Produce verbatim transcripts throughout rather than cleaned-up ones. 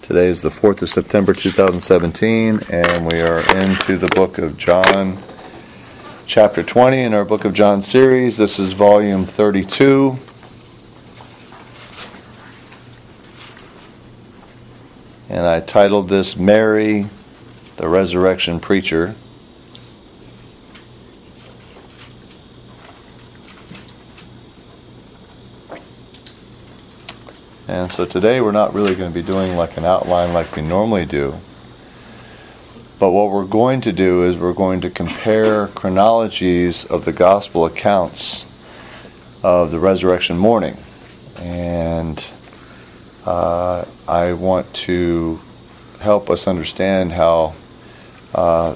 Today is the fourth of September two thousand seventeen, and we are into the book of John, chapter twenty in our Book of John series. This is volume thirty-two. And I titled this Mary, the Resurrection Preacher. And so today we're not really going to be doing like an outline like we normally do. But what we're going to do is we're going to compare chronologies of the gospel accounts of the resurrection morning. And uh, I want to help us understand how uh,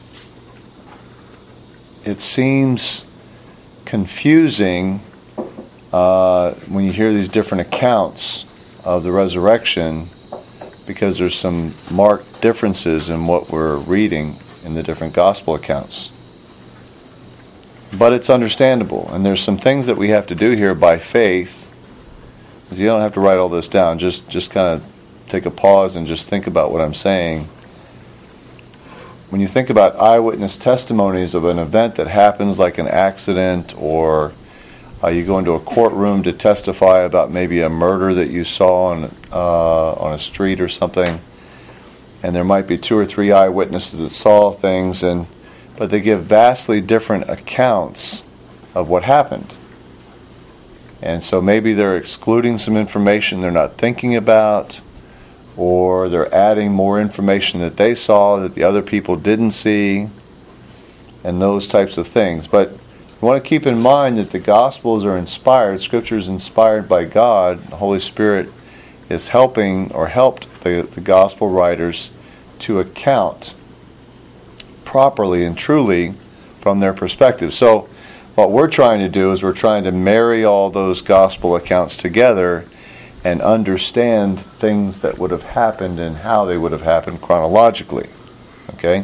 it seems confusing Uh, when you hear these different accounts of the resurrection, because there's some marked differences in what we're reading in the different gospel accounts. But it's understandable, and there's some things that we have to do here by faith. You don't have to write all this down. Just, just kind of take a pause and just think about what I'm saying. When you think about eyewitness testimonies of an event that happens, like an accident, or Uh, you go into a courtroom to testify about maybe a murder that you saw on uh, on a street or something, and there might be two or three eyewitnesses that saw things, and but they give vastly different accounts of what happened. And so maybe they're excluding some information they're not thinking about, or they're adding more information that they saw that the other people didn't see, and those types of things. But you want to keep in mind that the Gospels are inspired. Scripture is inspired by God. The Holy Spirit is helping or helped the, the Gospel writers to account properly and truly from their perspective. So what we're trying to do is we're trying to marry all those Gospel accounts together and understand things that would have happened and how they would have happened chronologically. Okay?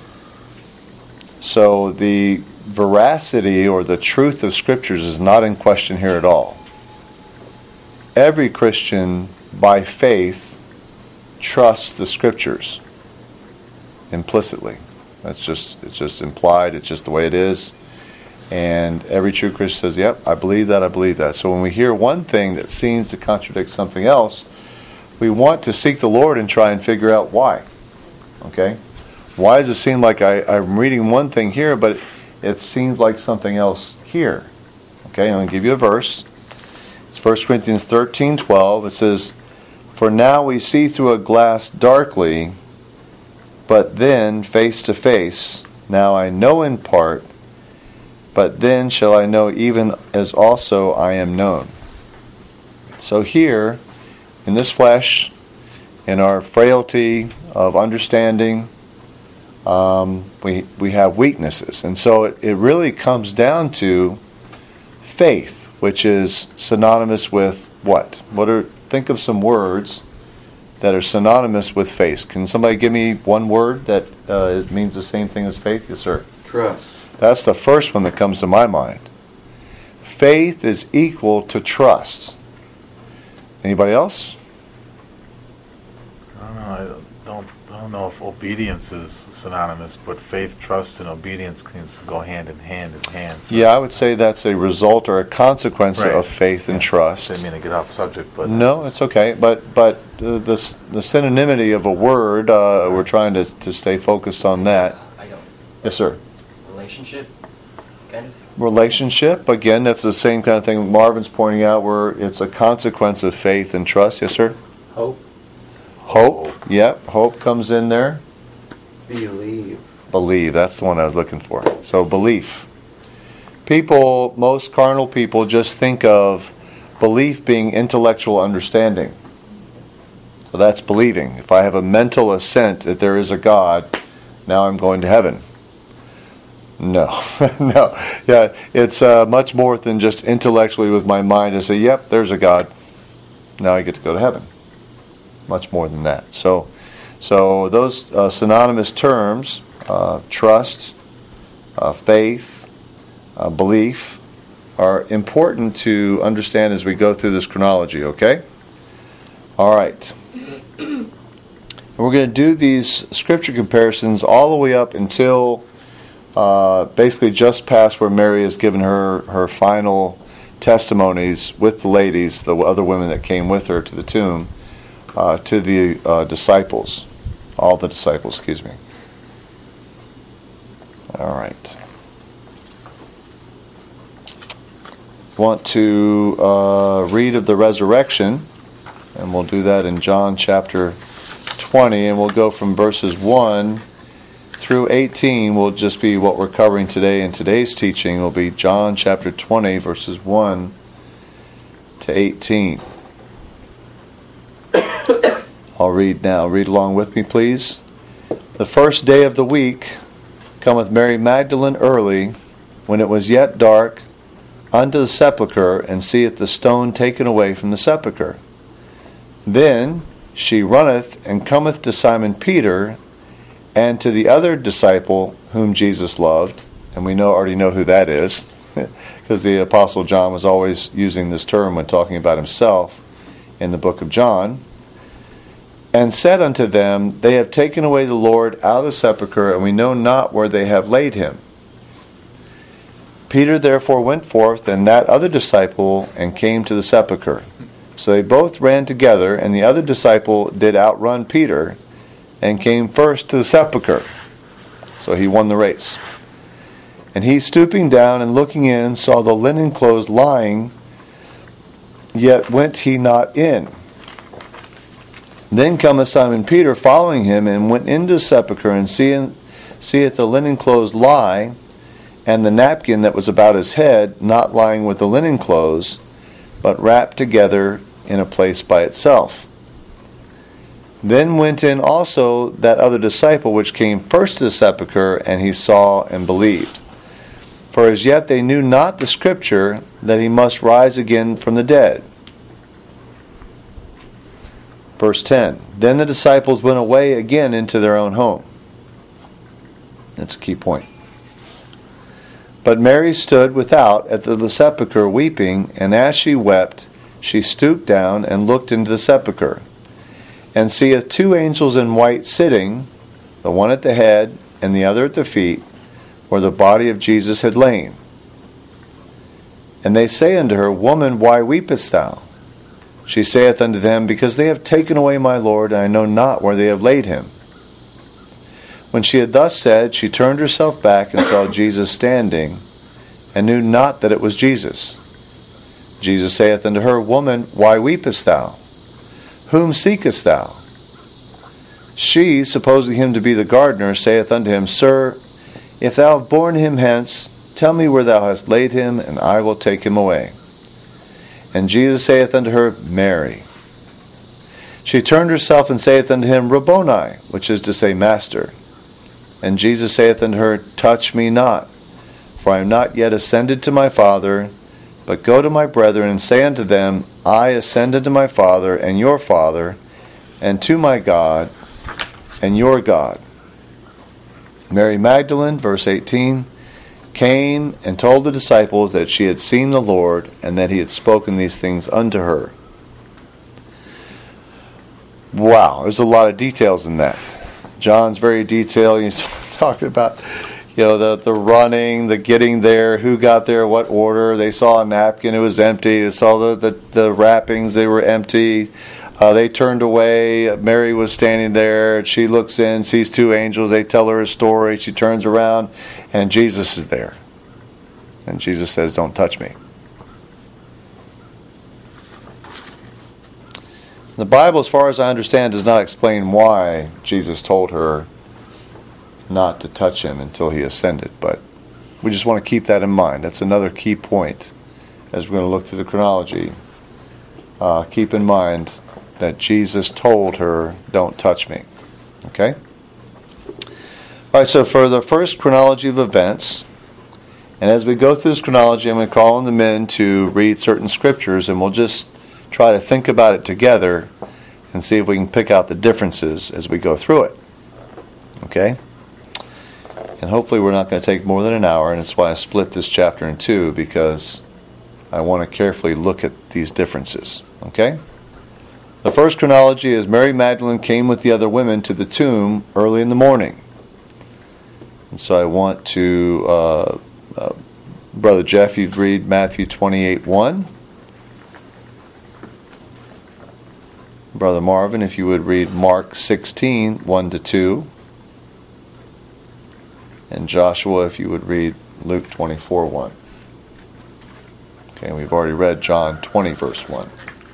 So the veracity or the truth of Scriptures is not in question here at all. Every Christian, by faith, trusts the Scriptures implicitly. That's just it's just implied. It's just the way it is. And every true Christian says, "Yep, I believe that. I believe that." So when we hear one thing that seems to contradict something else, we want to seek the Lord and try and figure out why. Okay, why does it seem like I, I'm reading one thing here, but it, it seems like something else here? Okay, I'm going to give you a verse. It's First Corinthians thirteen twelve. It says, "For now we see through a glass darkly, but then face to face. Now I know in part, but then shall I know even as also I am known." So here, in this flesh, in our frailty of understanding, Um, we we have weaknesses, and so it, it really comes down to faith, which is synonymous with what? What are think of some words that are synonymous with faith. Can somebody give me one word that uh, it means the same thing as faith? Yes, sir. Trust. That's the first one that comes to my mind. Faith is equal to trust. Anybody else? I don't know. I don't. I don't know if obedience is synonymous, but faith, trust, and obedience can go hand in hand in hand. So Yeah, I would say that's a result or a consequence Right. of faith and yeah. trust. I didn't mean to get off subject, but No, it's okay. But but uh, the the synonymity of a word, uh, we're trying to to stay focused on that. I don't. Yes, sir. Relationship, kind of. Relationship, again, that's the same kind of thing Marvin's pointing out, where it's a consequence of faith and trust. Yes, sir. Hope. Hope. Yep, hope comes in there. Believe. Believe, that's the one I was looking for. So belief. People, most carnal people just think of belief being intellectual understanding. So that's believing. If I have a mental assent that there is a God, now I'm going to heaven. No, no. Yeah, it's uh, much more than just intellectually with my mind to say, yep, there's a God. Now I get to go to heaven. Much more than that. So, so those uh, synonymous terms, uh, trust, uh, faith, uh, belief, are important to understand as we go through this chronology, okay? All right. And we're going to do these scripture comparisons all the way up until uh, basically just past where Mary has given her, her final testimonies with the ladies, the other women that came with her to the tomb, uh, to the uh, disciples. All the disciples, excuse me. All right. Want to uh, read of the resurrection, and we'll do that in John chapter twenty, and we'll go from verses one through eighteen. Will just be what we're covering today in today's teaching. Will be John chapter twenty, verses one to eighteen. I'll read now. Read along with me, please. The first day of the week cometh Mary Magdalene early, when it was yet dark, unto the sepulchre, and seeth the stone taken away from the sepulchre. Then she runneth and cometh to Simon Peter and to the other disciple whom Jesus loved, and we know already know who that is, because the Apostle John was always using this term when talking about himself in the book of John, and said unto them, They have taken away the Lord out of the sepulchre, and we know not where they have laid him. Peter therefore went forth, and that other disciple, and came to the sepulchre. So they both ran together, and the other disciple did outrun Peter, and came first to the sepulchre. So he won the race. And he, stooping down and looking in, saw the linen clothes lying, yet went he not in. Then cometh Simon Peter following him, and went into the sepulchre, and seeing, seeth the linen clothes lie, and the napkin that was about his head not lying with the linen clothes, but wrapped together in a place by itself. Then went in also that other disciple which came first to the sepulchre, and he saw and believed. For as yet they knew not the scripture, that he must rise again from the dead. Verse ten. Then the disciples went away again into their own home. That's a key point. But Mary stood without at the sepulchre weeping, and as she wept, she stooped down and looked into the sepulchre, and seeth two angels in white sitting, the one at the head and the other at the feet, where the body of Jesus had lain. And they say unto her, Woman, why weepest thou? She saith unto them, Because they have taken away my Lord, and I know not where they have laid him. When she had thus said, she turned herself back and saw Jesus standing, and knew not that it was Jesus. Jesus saith unto her, Woman, why weepest thou? Whom seekest thou? She, supposing him to be the gardener, saith unto him, Sir, if thou have borne him hence, tell me where thou hast laid him, and I will take him away. And Jesus saith unto her, Mary. She turned herself and saith unto him, Rabboni, which is to say, Master. And Jesus saith unto her, Touch me not, for I am not yet ascended to my Father, but go to my brethren, and say unto them, I ascend unto my Father and your Father, and to my God and your God. Mary Magdalene, verse eighteen, came and told the disciples that she had seen the Lord, and that he had spoken these things unto her. Wow, there's a lot of details in that. John's very detailed. He's talking about, you know, the, the running, the getting there, who got there, what order. They saw a napkin, it was empty. They saw the, the, the wrappings, they were empty. Uh, they turned away. Mary was standing there. She looks in, sees two angels. They tell her a story. She turns around, and Jesus is there. And Jesus says, Don't touch me. The Bible, as far as I understand, does not explain why Jesus told her not to touch him until he ascended. But we just want to keep that in mind. That's another key point as we're going to look through the chronology. Uh, keep in mind that Jesus told her, Don't touch me. Okay? All right, so for the first chronology of events, and as we go through this chronology, I'm going to call on the men to read certain scriptures, and we'll just try to think about it together and see if we can pick out the differences as we go through it. Okay? And hopefully we're not going to take more than an hour, and that's why I split this chapter in two, because I want to carefully look at these differences. Okay? The first chronology is Mary Magdalene came with the other women to the tomb early in the morning. And so I want to, uh, uh, Brother Jeff, you'd read Matthew twenty-eight one. Brother Marvin, if you would read Mark sixteen one to two. And Joshua, if you would read Luke twenty-four one. Okay, and we've already read John twenty verse one.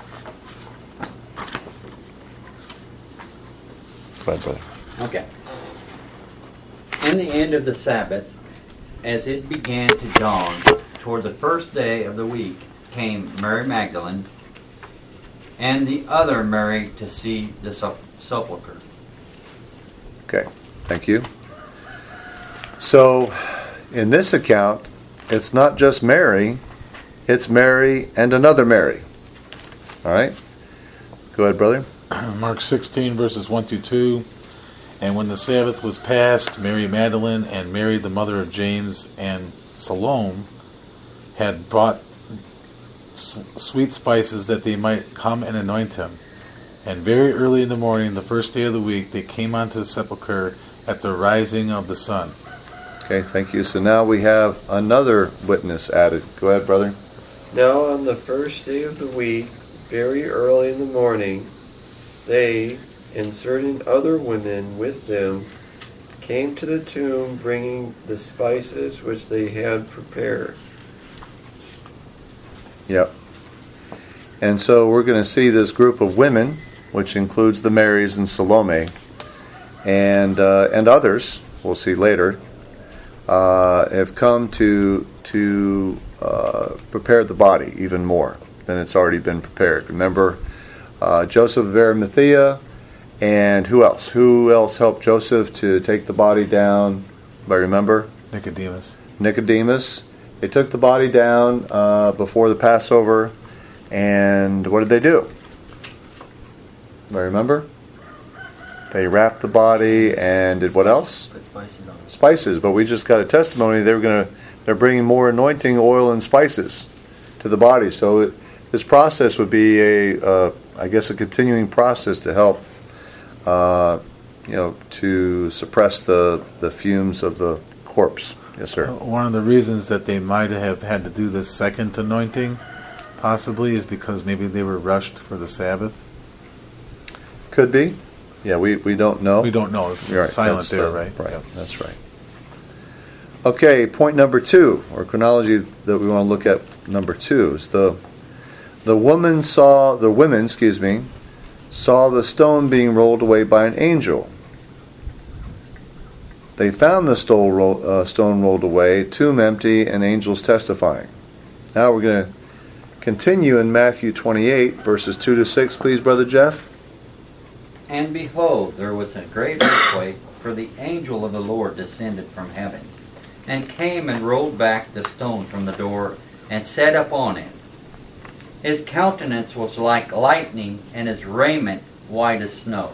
Go ahead, brother. Okay. In the end of the Sabbath, as it began to dawn, toward the first day of the week, came Mary Magdalene and the other Mary to see the sepulchre. Okay, thank you. So, in this account, it's not just Mary, it's Mary and another Mary. All right? Go ahead, brother. Mark sixteen, verses one through two. And when the Sabbath was past, Mary Magdalene and Mary, the mother of James, and Salome had brought s- sweet spices that they might come and anoint him. And very early in the morning, the first day of the week, they came unto the sepulchre at the rising of the sun. Okay, thank you. So now we have another witness added. Go ahead, brother. Now on the first day of the week, very early in the morning, they, and certain other women with them, came to the tomb bringing the spices which they had prepared. Yep. And so we're going to see this group of women, which includes the Marys and Salome, and uh, and others, we'll see later, uh, have come to to uh, prepare the body even more than it's already been prepared. Remember, uh, Joseph of Arimathea, and who else? Who else helped Joseph to take the body down? Anybody remember? Nicodemus. Nicodemus. They took the body down uh, before the Passover, and what did they do? Anybody remember? They wrapped the body and did what else? Put spices on it. Spices. But we just got a testimony they were going to. They're bringing more anointing oil and spices to the body. So it, this process would be a, uh, I guess, a continuing process to help, uh, you know, to suppress the the fumes of the corpse. Yes, sir. One of the reasons that they might have had to do this second anointing, possibly, is because maybe they were rushed for the Sabbath. Could be. Yeah, we, we don't know. We don't know. It's You're right. silent That's, there, uh, right? Right. Yeah. That's right. Okay, point number two, or chronology that we want to look at. Number two is the the woman saw the women, excuse me, saw the stone being rolled away by an angel. They found the stone, roll, uh, stone rolled away, tomb empty, and angels testifying. Now we're going to continue in Matthew twenty-eight, verses two to six, please, Brother Jeff. And behold, there was a great earthquake, for the angel of the Lord descended from heaven, and came and rolled back the stone from the door, and sat upon it. His countenance was like lightning, and his raiment white as snow.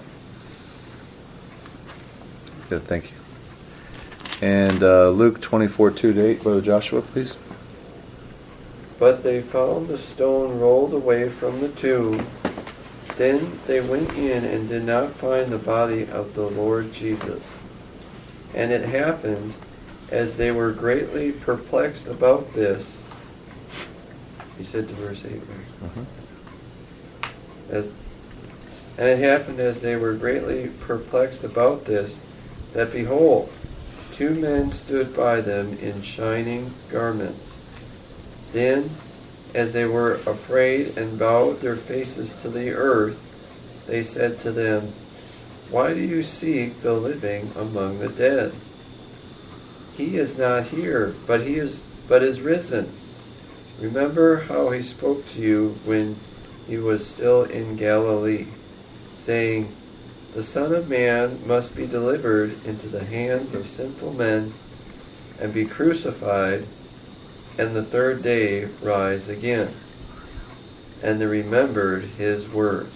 Good, thank you. And uh, Luke twenty-four, two to eight, Brother Joshua, please. But they found the stone rolled away from the tomb. Then they went in and did not find the body of the Lord Jesus. And it happened, as they were greatly perplexed about this. You said to verse eight, right? Mm-hmm. As, and it happened, as they were greatly perplexed about this, that behold, two men stood by them in shining garments. Then, as they were afraid and bowed their faces to the earth, they said to them, Why do you seek the living among the dead? He is not here, but he is but is risen. Remember how he spoke to you when he was still in Galilee, saying, The Son of Man must be delivered into the hands of sinful men and be crucified, and the third day rise again. And they remembered his words.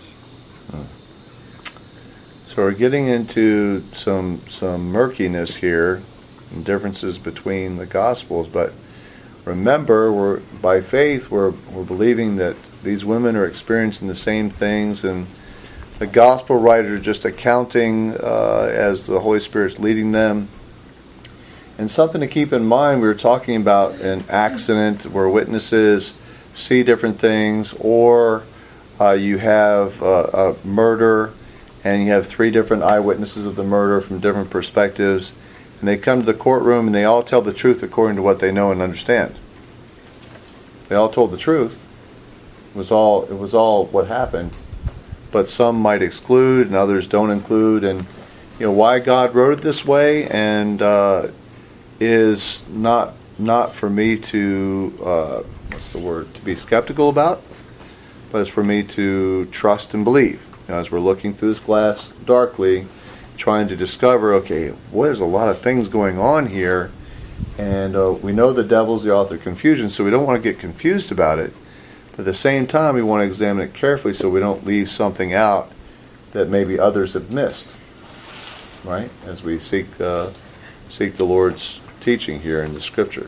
So we're getting into some some murkiness here, and differences between the Gospels. But remember, we're by faith we're we're believing that these women are experiencing the same things, and the gospel writers are just accounting uh, as the Holy Spirit's leading them. And something to keep in mind, we were talking about an accident where witnesses see different things, or uh, you have uh, a murder and you have three different eyewitnesses of the murder from different perspectives, and they come to the courtroom and they all tell the truth according to what they know and understand. They all told the truth. It was all, it was all what happened. But some might exclude and others don't include. And you know why God wrote it this way, and uh, is not not for me to uh, what's the word to be skeptical about, but it's for me to trust and believe. You know, as we're looking through this glass darkly, trying to discover, okay, well, there's a lot of things going on here, and uh, we know the devil's the author of confusion, so we don't want to get confused about it. But at the same time, we want to examine it carefully so we don't leave something out that maybe others have missed, right? As we seek uh, seek the Lord's teaching here in the Scripture.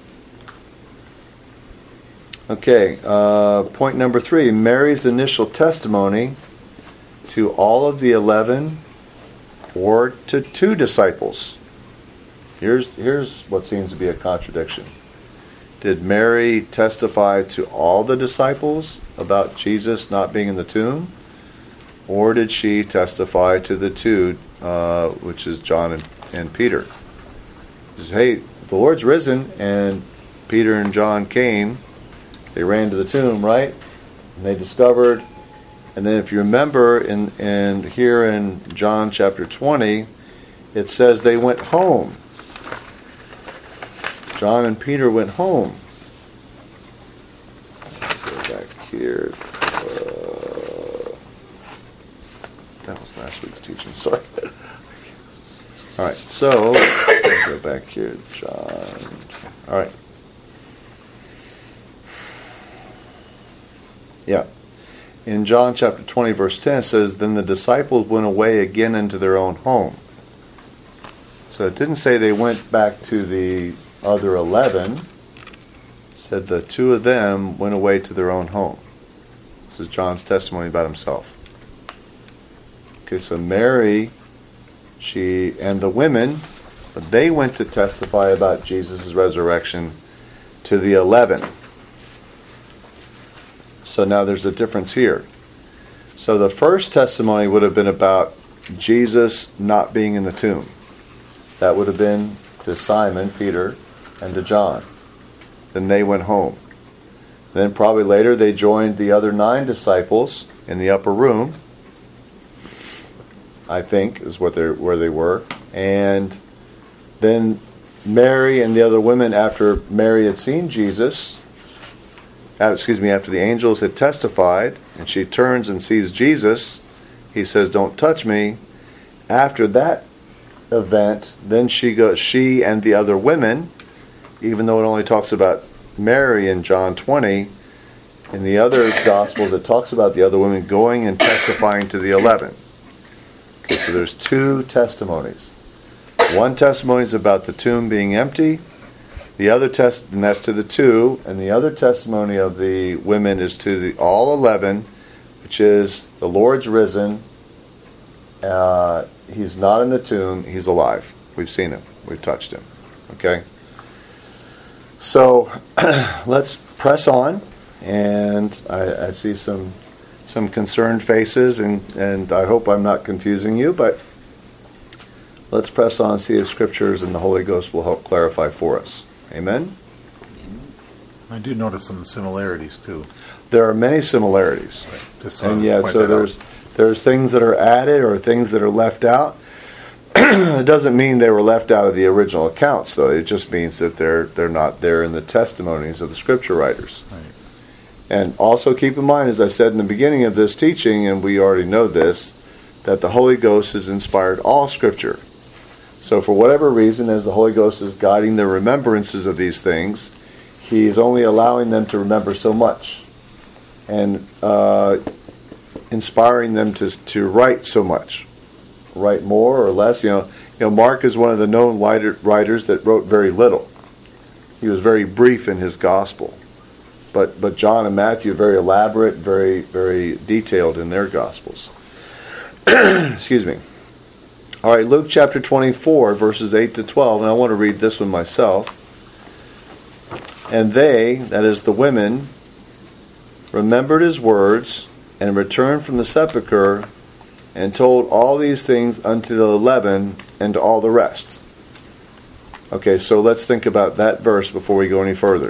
Okay, uh, point number three, Mary's initial testimony to all of the eleven or to two disciples. Here's, here's what seems to be a contradiction. Did Mary testify to all the disciples about Jesus not being in the tomb? Or did she testify to the two, uh, which is John and, and Peter? She says, hey, the Lord's risen, and Peter and John came. They ran to the tomb, right? And they discovered, and then if you remember, in, in here in John chapter twenty, it says they went home. John and Peter went home. Go back here. Uh, that was last week's teaching. Sorry. All right. So go back here, John. All right. Yeah. In John chapter twenty, verse ten, it says, "Then the disciples went away again into their own home." So it didn't say they went back to the other eleven. Said the two of them went away to their own home. This is John's testimony about himself. Okay, so Mary, she and the women, they went to testify about Jesus' resurrection to the eleven. So now there's a difference here. So the first testimony would have been about Jesus not being in the tomb. That would have been to Simon, Peter, and to John. Then they went home. Then probably later they joined the other nine disciples in the upper room, I think is what they where they were. And then Mary and the other women, after Mary had seen Jesus, uh, excuse me, after the angels had testified, and she turns and sees Jesus, he says, "Don't touch me." After that event, then she goes, she and the other women, even though it only talks about Mary in John twenty, in the other Gospels it talks about the other women going and testifying to the eleven. Okay, so there's two testimonies. One testimony is about the tomb being empty. The other test, and that's to the two, and the other testimony of the women is to the all eleven, which is the Lord's risen. Uh, he's not in the tomb. He's alive. We've seen him. We've touched him. Okay. So let's press on, and I, I see some some concerned faces, and, and I hope I'm not confusing you, but let's press on and see if Scriptures and the Holy Ghost will help clarify for us. Amen? I do notice some similarities, too. There are many similarities. Right. Just and to yeah, point so that there's out. there's things that are added or things that are left out. It doesn't mean they were left out of the original accounts, though. It just means that they're they're not there in the testimonies of the Scripture writers. Right. And also keep in mind, as I said in the beginning of this teaching, and we already know this, that the Holy Ghost has inspired all Scripture. So for whatever reason, as the Holy Ghost is guiding the remembrances of these things, He is only allowing them to remember so much, and uh, inspiring them to to write so much. Write more or less. You know, you know, Mark is one of the known writers that wrote very little. He was very brief in his gospel. But but John and Matthew are very elaborate, very very detailed in their gospels. Excuse me. All right, Luke chapter twenty-four, verses eight to twelve, and I want to read this one myself. And they, that is the women, remembered his words, and returned from the sepulchre, and told all these things unto the eleven, and to all the rest. Okay, so let's think about that verse before we go any further.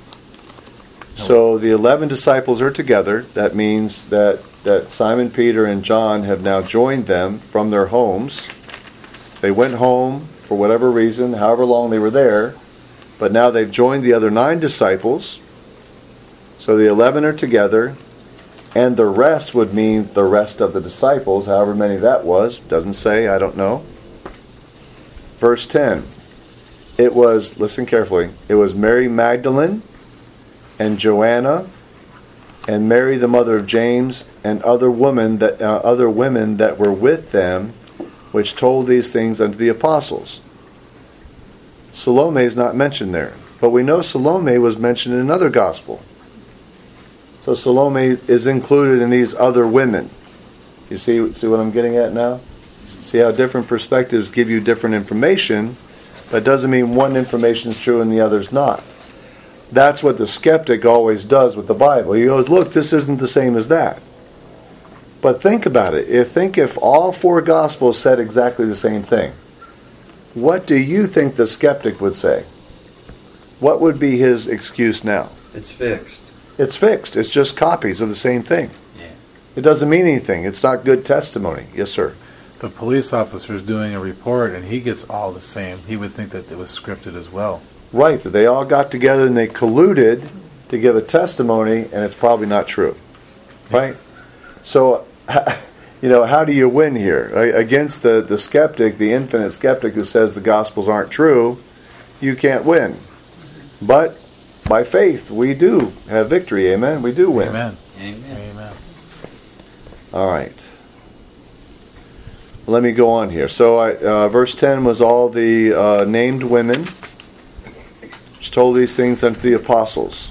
So the eleven disciples are together. That means that, that Simon, Peter, and John have now joined them from their homes. They went home for whatever reason, however long they were there, but now they've joined the other nine disciples. So the eleven are together, and the rest would mean the rest of the disciples, however many that was. Doesn't say, I don't know. Verse ten. It was, listen carefully, it was Mary Magdalene and Joanna and Mary the mother of James and other women that uh, other women that were with them, which told these things unto the apostles. Salome is not mentioned there, but we know Salome was mentioned in another gospel. So Salome is included in these other women. You see, see what I'm getting at now? See how different perspectives give you different information, but it doesn't mean one information is true and the other's not. That's what the skeptic always does with the Bible. He goes, look, this isn't the same as that. But think about it. If, think if all four Gospels said exactly the same thing, what do you think the skeptic would say? What would be his excuse now? It's fixed. It's fixed. It's just copies of the same thing. Yeah. It doesn't mean anything. It's not good testimony. Yes, sir. The police officer's doing a report and he gets all the same. He would think that it was scripted as well. Right. That they all got together and they colluded to give a testimony, and it's probably not true. Right? So, you know, how do you win here? Against the, the skeptic, the infinite skeptic who says the Gospels aren't true, you can't win. But by faith, we do have victory. Amen? We do win. Amen. Amen. Amen. All right. Let me go on here. So, I, uh, verse ten was all the uh, named women which told these things unto the apostles.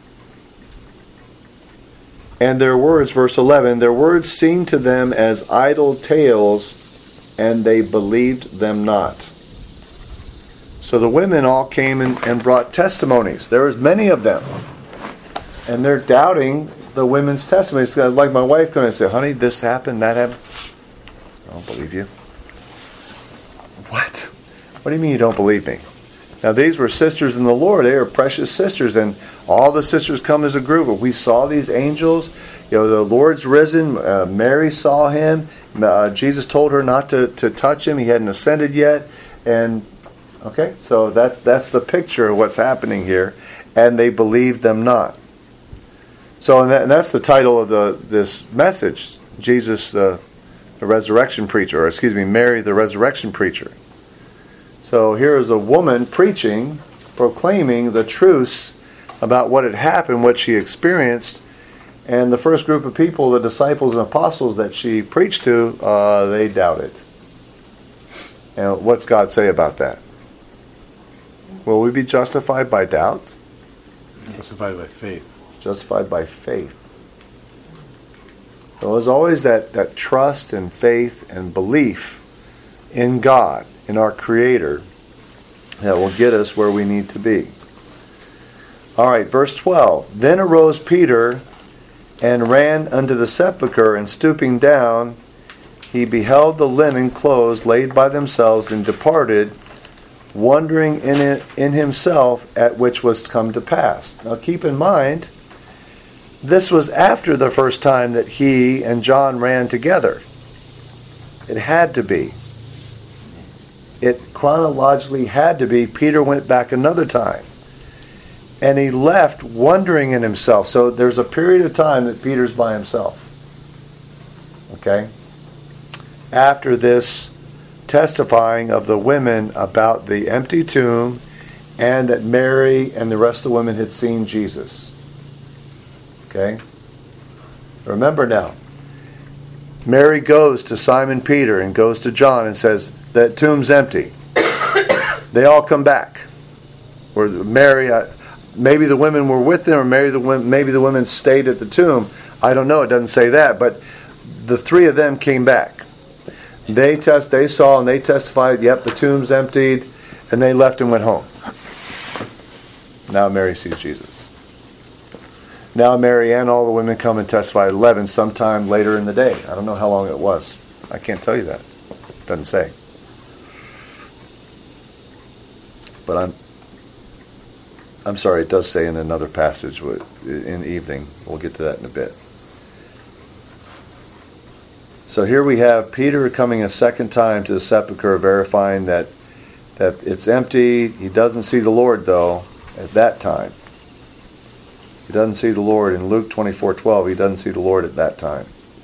And their words, verse eleven, their words seemed to them as idle tales, and they believed them not. So the women all came and, and brought testimonies. There was many of them. And they're doubting the women's testimonies. Like my wife going to say, honey, this happened, that happened. I don't believe you. What? What do you mean you don't believe me? Now these were sisters in the Lord. They were precious sisters, and all the sisters come as a group. We saw these angels. You know, the Lord's risen. Uh, Mary saw him. Uh, Jesus told her not to, to touch him. He hadn't ascended yet. And okay, so that's that's the picture of what's happening here. And they believed them not. So and, that, and that's the title of the this message. Jesus, uh, the resurrection preacher, or excuse me, Mary, the resurrection preacher. So here is a woman preaching, proclaiming the truths about what had happened, what she experienced, and the first group of people, the disciples and apostles that she preached to, uh, they doubted. And what's God say about that? Will we be justified by doubt? Justified by faith. Justified by faith. So there's always that, that trust and faith and belief in God, in our Creator, that will get us where we need to be. All right, verse twelve. Then arose Peter and ran unto the sepulchre, and stooping down, he beheld the linen clothes laid by themselves, and departed, wondering in it in himself at which was come to pass. Now keep in mind, this was after the first time that he and John ran together. It had to be. It chronologically had to be. Peter went back another time. And he left wondering in himself. So there's a period of time that Peter's by himself. Okay? After this testifying of the women about the empty tomb, and that Mary and the rest of the women had seen Jesus. Okay? Remember now, Mary goes to Simon Peter and goes to John and says, that tomb's empty. They all come back. Or Mary, uh, maybe the women were with them, or maybe the, maybe the women stayed at the tomb. I don't know, it doesn't say that, but the three of them came back. They test. They saw and they testified, yep, the tomb's emptied, and they left and went home. Now Mary sees Jesus. Now Mary and all the women come and testify at eleven sometime later in the day. I don't know how long it was. I can't tell you that. It doesn't say. But I'm I'm sorry, it does say in another passage in the evening. We'll get to that in a bit. So here we have Peter coming a second time to the sepulchre, verifying that that it's empty. He doesn't see the Lord, though, at that time. He doesn't see the Lord in Luke twenty-four twelve. He doesn't see the Lord at that time.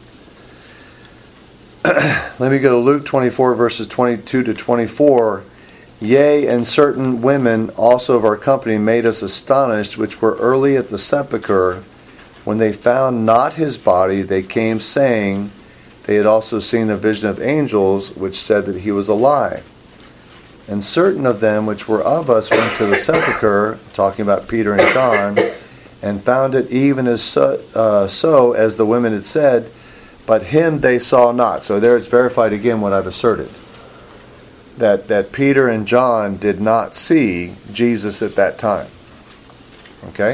Let me go to Luke twenty-four, verses twenty-two to twenty-four. Yea, and certain women also of our company made us astonished, which were early at the sepulchre. When they found not his body, they came saying, they had also seen a vision of angels, which said that he was alive. And certain of them which were of us went to the sepulchre, talking about Peter and John, and found it even as so, uh, so as the women had said, but him they saw not. So there it's verified again what I've asserted. That, that Peter and John did not see Jesus at that time. Okay?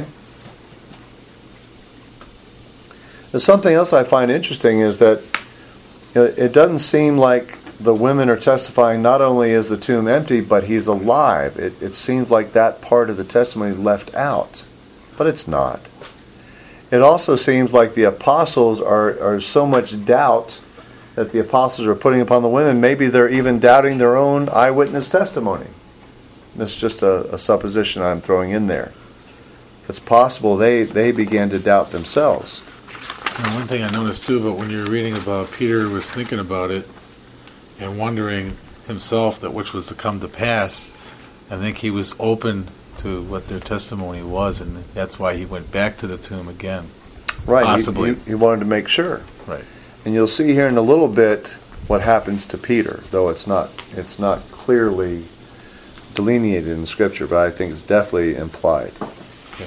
There's something else I find interesting is that you know, it doesn't seem like the women are testifying not only is the tomb empty, but he's alive. It, it seems like that part of the testimony left out. But it's not. It also seems like the apostles are, are so much doubt that the apostles are putting upon the women. Maybe they're even doubting their own eyewitness testimony. That's just a, a supposition I'm throwing in there. It's possible they, they began to doubt themselves. And one thing I noticed too, but when you're reading about Peter was thinking about it and wondering himself that which was to come to pass, I think he was open to what their testimony was, and that's why he went back to the tomb again. Right, possibly. He, he, he wanted to make sure. Right. And you'll see here in a little bit what happens to Peter, though it's not it's not clearly delineated in the Scripture, but I think it's definitely implied. Okay.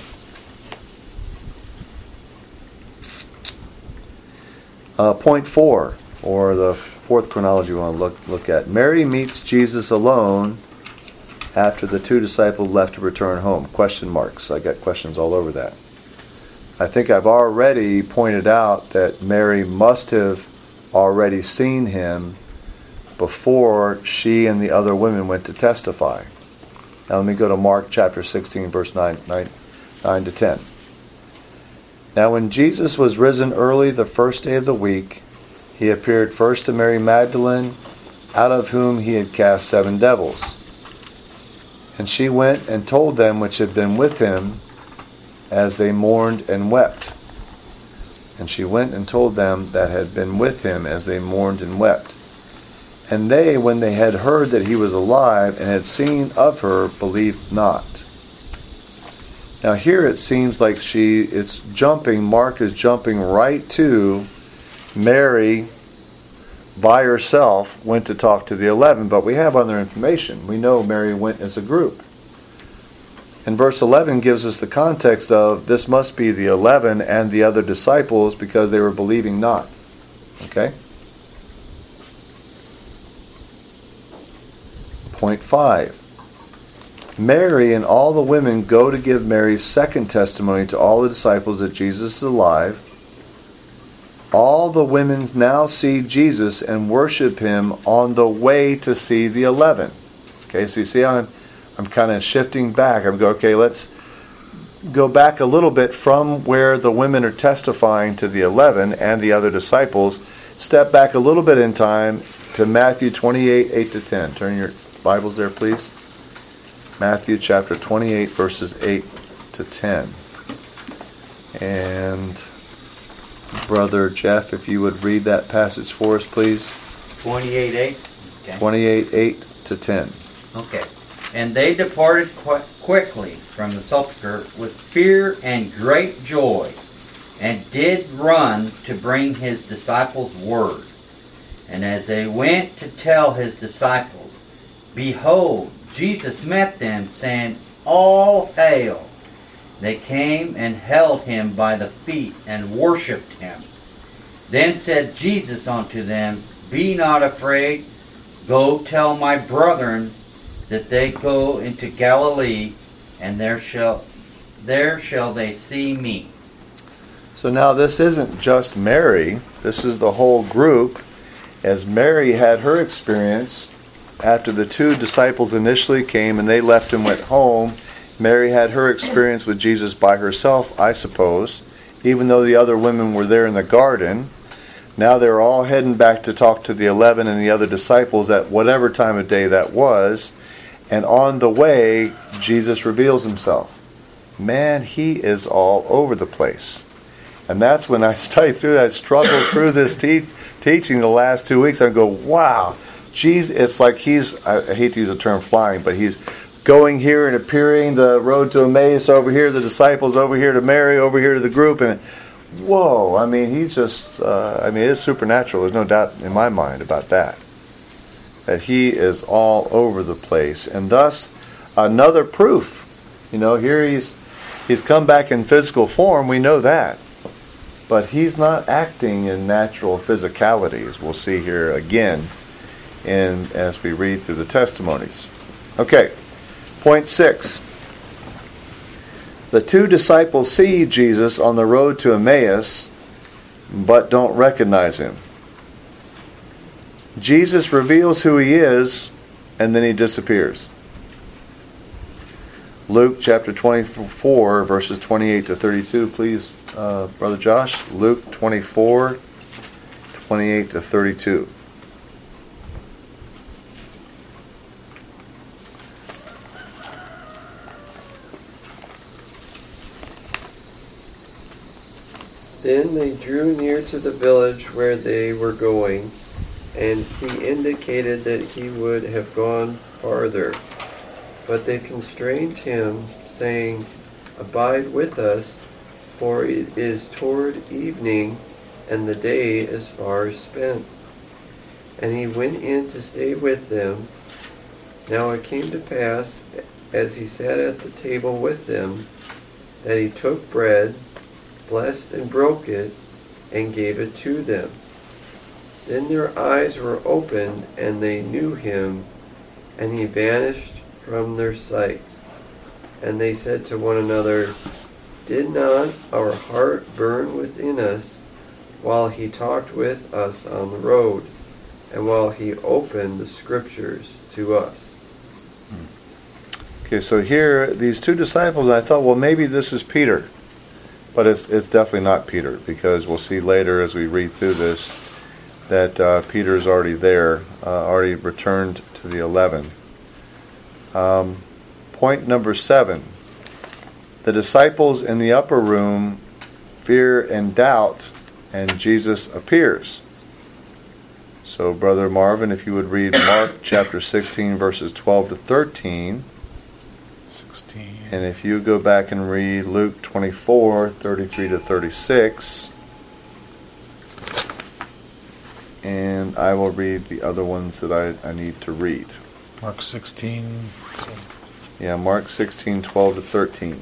Uh, point four, or the fourth chronology we want to look look at. Mary meets Jesus alone after the two disciples left to return home. Question marks. I got questions all over that. I think I've already pointed out that Mary must have already seen him before she and the other women went to testify. Now let me go to Mark chapter sixteen, verse nine, nine, nine to ten. Now when Jesus was risen early the first day of the week, he appeared first to Mary Magdalene, out of whom he had cast seven devils. And she went and told them which had been with him, as they mourned and wept. And she went and told them that had been with him as they mourned and wept. And they, when they had heard that he was alive and had seen of her, believed not. Now here it seems like she, it's jumping, Mark is jumping right to Mary by herself went to talk to the eleven, but we have other information. We know Mary went as a group. And verse eleven gives us the context of this must be the eleven and the other disciples because they were believing not. Okay? Point five. Mary and all the women go to give Mary's second testimony to all the disciples that Jesus is alive. All the women now see Jesus and worship him on the way to see the eleven. Okay, so you see how I'm, I'm kind of shifting back. I'm going, okay, let's go back a little bit from where the women are testifying to the eleven and the other disciples. Step back a little bit in time to Matthew twenty-eight, eight to ten. Turn your Bibles there, please. Matthew chapter twenty-eight, verses eight to ten. And Brother Jeff, if you would read that passage for us, please. twenty-eight eight? Okay. twenty-eight, eight to ten. Okay. And they departed qu- quickly from the sepulchre with fear and great joy, and did run to bring his disciples word. And as they went to tell his disciples, behold, Jesus met them, saying, All hail! They came and held him by the feet and worshipped him. Then said Jesus unto them, Be not afraid. Go tell my brethren that they go into Galilee, and there shall there shall they see me. So now this isn't just Mary. This is the whole group. As Mary had her experience after the two disciples initially came and they left and went home, Mary had her experience with Jesus by herself, I suppose, even though the other women were there in the garden. Now they're all heading back to talk to the eleven and the other disciples at whatever time of day that was. And on the way, Jesus reveals himself. Man, he is all over the place. And that's when I studied through that, struggled through this te- teaching the last two weeks. I go, wow, geez, it's like he's, I hate to use the term flying, but he's going here and appearing, the road to Emmaus over here, the disciples over here to Mary, over here to the group, and whoa, I mean, he's just, uh, I mean, it's supernatural. There's no doubt in my mind about that. That he is all over the place. And thus, another proof. You know, here he's he's come back in physical form, we know that. But he's not acting in natural physicalities. We'll see here again in, as we read through the testimonies. Okay, point six. The two disciples see Jesus on the road to Emmaus, but don't recognize him. Jesus reveals who he is, and then he disappears. Luke chapter twenty-four, verses twenty-eight to thirty-two, please, uh, Brother Josh. Luke twenty-four, twenty-eight to thirty-two. Then they drew near to the village where they were going, and he indicated that he would have gone farther. But they constrained him, saying, Abide with us, for it is toward evening, and the day is far spent. And he went in to stay with them. Now it came to pass, as he sat at the table with them, that he took bread, blessed and broke it, and gave it to them. Then their eyes were opened, and they knew him, and he vanished from their sight. And they said to one another, Did not our heart burn within us while he talked with us on the road, and while he opened the scriptures to us? Okay, so here, these two disciples, I thought, well, maybe this is Peter. But it's it's definitely not Peter, because we'll see later as we read through this that uh, Peter's already there, uh, already returned to the eleven. Um, point number seven. The disciples in the upper room fear and doubt, and Jesus appears. So, Brother Marvin, if you would read Mark chapter sixteen, verses twelve to thirteen. sixteen. And if you go back and read Luke twenty-four, thirty-three to thirty-six. And I will read the other ones that I, I need to read. Mark sixteen. Yeah, Mark sixteen, twelve to thirteen.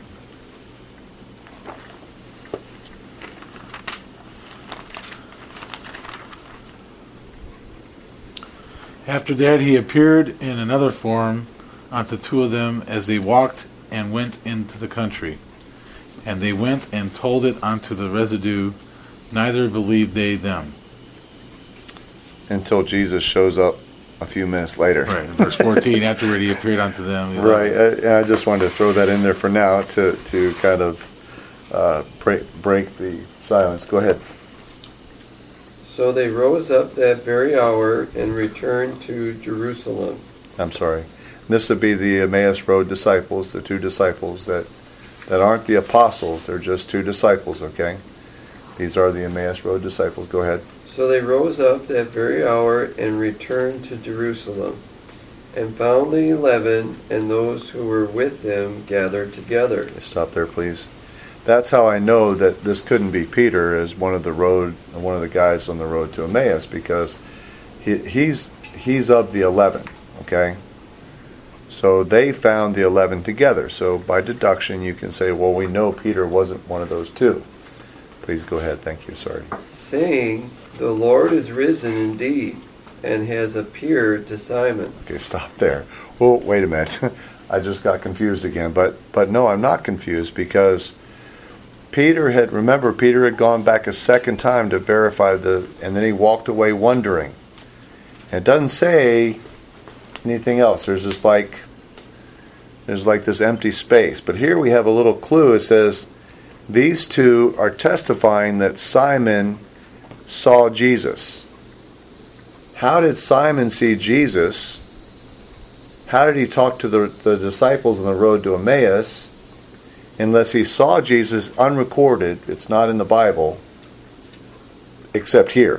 After that he appeared in another form unto two of them as they walked and went into the country. And they went and told it unto the residue, neither believed they them. Until Jesus shows up a few minutes later. Right, verse fourteen, afterward he appeared unto them. Right, I, I just wanted to throw that in there for now to, to kind of uh, break, break the silence. Go ahead. So they rose up that very hour and returned to Jerusalem. I'm sorry. This would be the Emmaus Road disciples, the two disciples that, that aren't the apostles. They're just two disciples, okay? These are the Emmaus Road disciples. Go ahead. So they rose up that very hour and returned to Jerusalem, and found the eleven and those who were with them gathered together. Stop there, please. That's how I know that this couldn't be Peter as one of the road, one of the guys on the road to Emmaus, because he, he's he's of the eleven, okay? So they found the eleven together. So by deduction, you can say, well, we know Peter wasn't one of those two. Please go ahead. Thank you. Sorry. Saying, The Lord is risen indeed, and has appeared to Simon. Okay, stop there. Well, wait a minute. I just got confused again. But but no, I'm not confused, because Peter had, remember, Peter had gone back a second time to verify the, and then he walked away wondering. And it doesn't say anything else. There's just like, there's like this empty space. But here we have a little clue. It says, these two are testifying that Simon saw Jesus. How did Simon see Jesus? How did he talk to the, the disciples on the road to Emmaus? Unless he saw Jesus unrecorded, it's not in the Bible, except here.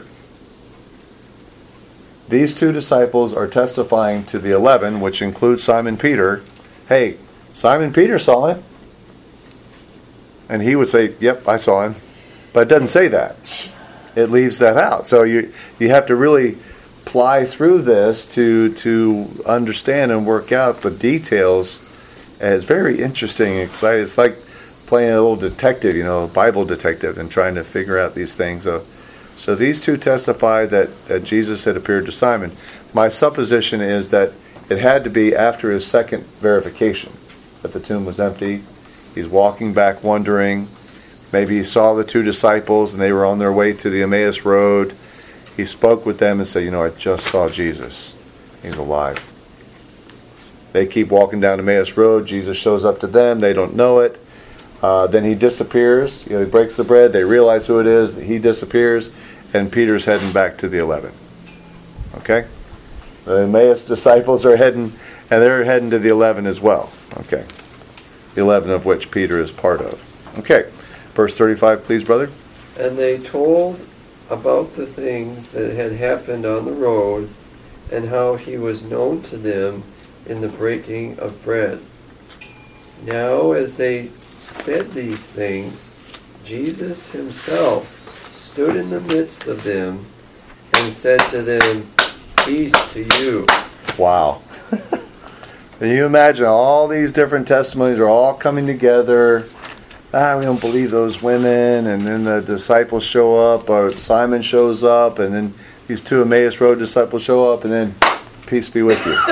These two disciples are testifying to the eleven, which includes Simon Peter. Hey, Simon Peter saw him. And he would say, yep, I saw him. But it doesn't say that. It leaves that out. So you you have to really ply through this to to understand and work out the details. And it's very interesting and exciting. It's like playing a little detective, you know, a Bible detective, and trying to figure out these things. So, so these two testify that, that Jesus had appeared to Simon. My supposition is that it had to be after his second verification, that the tomb was empty. He's walking back wondering. Maybe he saw the two disciples and they were on their way to the Emmaus Road. He spoke with them and said, you know, I just saw Jesus. He's alive. They keep walking down Emmaus Road. Jesus shows up to them. They don't know it. Uh, then he disappears. You know, he breaks the bread. They realize who it is. He disappears. And Peter's heading back to the eleven. Okay? The Emmaus disciples are heading, and they're heading to the eleven as well. Okay. The eleven of which Peter is part of. Okay. Verse thirty-five, please, brother. And they told about the things that had happened on the road, and how he was known to them in the breaking of bread. Now as they said these things, Jesus himself stood in the midst of them and said to them, peace to you. Wow. Can you imagine all these different testimonies are all coming together? Ah, we don't believe those women, and then the disciples show up, or Simon shows up, and then these two Emmaus Road disciples show up, and then peace be with you.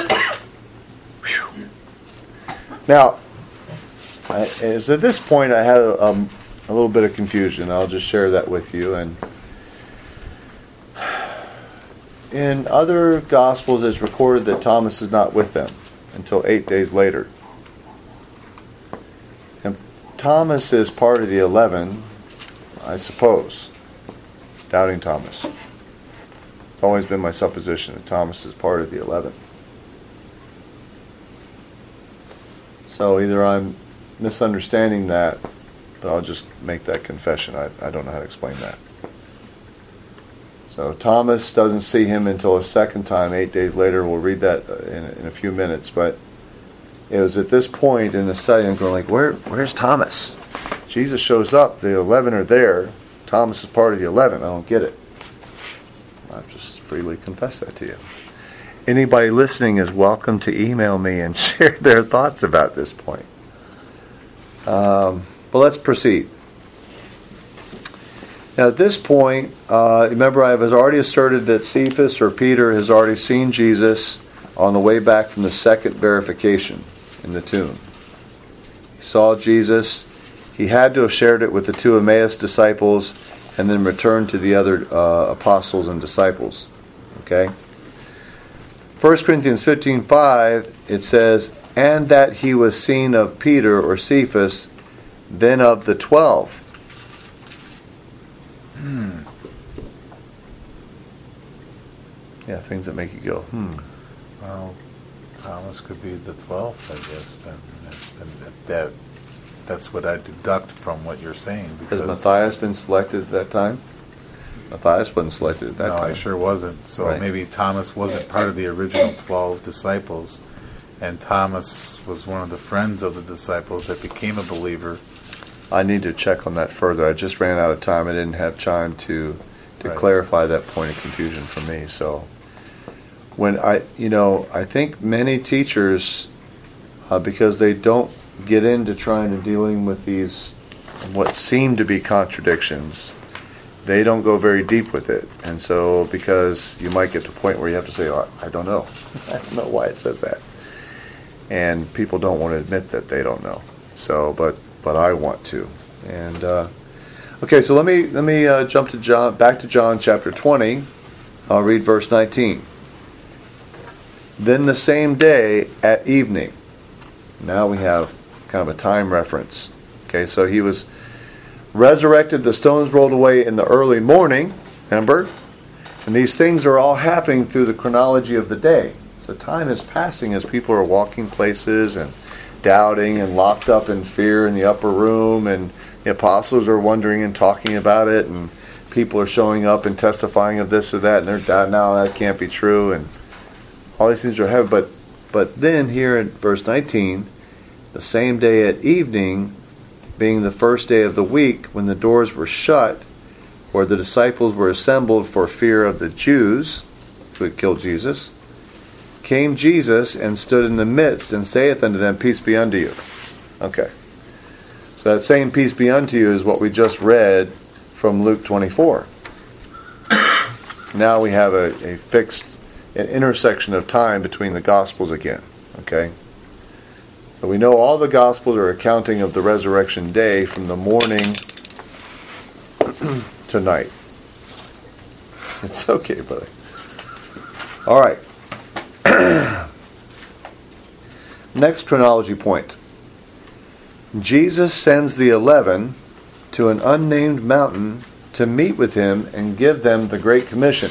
Now, I, as at this point, I had a, um, a little bit of confusion. I'll just share that with you. And in other Gospels, it's recorded that Thomas is not with them until eight days later. And Thomas is part of the eleven, I suppose. Doubting Thomas. It's always been my supposition that Thomas is part of the eleven. So either I'm misunderstanding that, but I'll just make that confession. I, I don't know how to explain that. So Thomas doesn't see him until a second time, eight days later. We'll read that in, in a few minutes. But it was at this point in the study, I'm going like, Where, where's Thomas? Jesus shows up. The eleven are there. Thomas is part of the eleven. I don't get it. I've just freely confessed that to you. Anybody listening is welcome to email me and share their thoughts about this point. Um, but let's proceed. Now at this point, uh, remember I have already asserted that Cephas or Peter has already seen Jesus on the way back from the second verification in the tomb. He saw Jesus. He had to have shared it with the two Emmaus disciples and then returned to the other uh, apostles and disciples. Okay? First Corinthians fifteen five, it says, and that he was seen of Peter or Cephas, then of the twelve. Hmm. Yeah, things that make you go, hmm. Well, Thomas could be the twelfth, I guess. And, and that that's what I deduct from what you're saying. Because has Matthias been selected at that time? Matthias wasn't selected at that no, time. No, I sure wasn't. So right. Maybe Thomas wasn't part of the original twelve disciples, and Thomas was one of the friends of the disciples that became a believer. I need to check on that further. I just ran out of time. I didn't have time to to right. clarify that point of confusion for me. So when I, you know, I think many teachers, uh, because they don't get into trying to dealing with these what seem to be contradictions, they don't go very deep with it. And so, because you might get to a point where you have to say, oh, I don't know. I don't know why it says that. And people don't want to admit that they don't know. So, but but I want to. And uh, okay, so let me let me uh, jump to John, back to John chapter twenty. I'll read verse nineteen. Then the same day at evening. Now we have kind of a time reference. Okay, so he was resurrected, the stones rolled away in the early morning, remember? And these things are all happening through the chronology of the day. So time is passing as people are walking places and doubting and locked up in fear in the upper room, and the apostles are wondering and talking about it, and people are showing up and testifying of this or that, and they're doubting, no, that can't be true, and all these things are heavy. But, but then here in verse nineteen, the same day at evening, being the first day of the week, when the doors were shut, where the disciples were assembled for fear of the Jews who had killed Jesus, came Jesus and stood in the midst, and saith unto them, Peace be unto you. Okay. So that same peace be unto you is what we just read from Luke twenty-four. Now we have a, a fixed, an intersection of time between the Gospels again. Okay. So we know all the Gospels are accounting of the resurrection day from the morning to night. It's okay, buddy. All right. Next chronology point. Jesus sends the eleven to an unnamed mountain to meet with him and give them the Great Commission.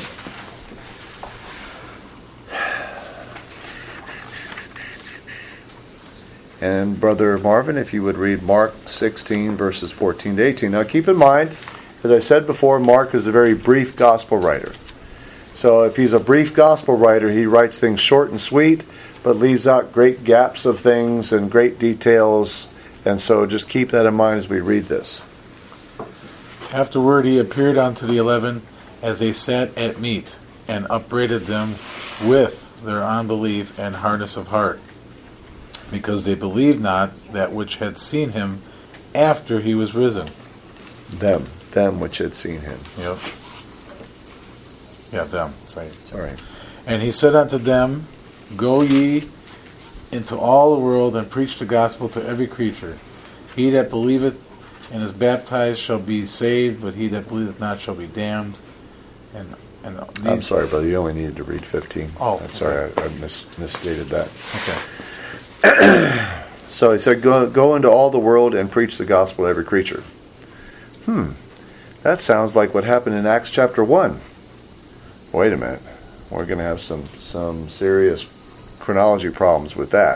And Brother Marvin, if you would read Mark sixteen, verses fourteen to eighteen. Now keep in mind, as I said before, Mark is a very brief gospel writer. So if he's a brief gospel writer, he writes things short and sweet, but leaves out great gaps of things and great details. And so just keep that in mind as we read this. Afterward he appeared unto the eleven as they sat at meat, and upbraided them with their unbelief and hardness of heart, because they believed not that which had seen him after he was risen. Them, them which had seen him. Yep. Yeah, them. Sorry. Sorry. And he said unto them, Go ye into all the world, and preach the gospel to every creature. He that believeth and is baptized shall be saved, but he that believeth not shall be damned. And and these... I'm sorry, brother. You only needed to read fifteen. Oh, I'm sorry. I, I mis- misstated that. Okay. So he said, go, go into all the world and preach the gospel to every creature. Hmm. That sounds like what happened in Acts chapter one. Wait a minute. We're going to have some, some serious chronology problems with that.